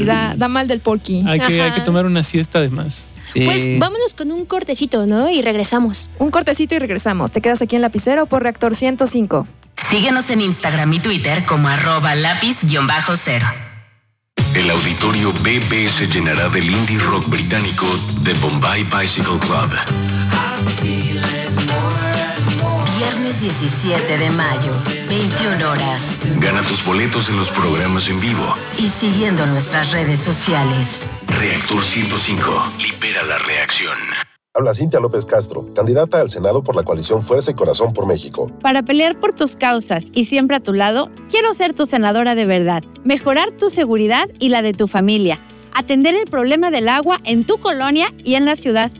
Da mal del porqui. Hay que tomar una siesta además. Sí. Pues vámonos con un cortecito, ¿no? Y regresamos. Un cortecito y regresamos. Te quedas aquí en Lapicero por Reactor 105. Síguenos en Instagram y Twitter como @lápiz_cero. El auditorio BB se llenará del indie rock británico The Bombay Bicycle Club. Viernes 17 de mayo, 21 horas. Gana tus boletos en los programas en vivo. Y siguiendo nuestras redes sociales. Reactor 105. Libera la reacción. Habla Cintia López Castro, candidata al Senado por la coalición Fuerza y Corazón por México. Para pelear por tus causas y siempre a tu lado, quiero ser tu senadora de verdad. Mejorar tu seguridad y la de tu familia. Atender el problema del agua en tu colonia y en la ciudad.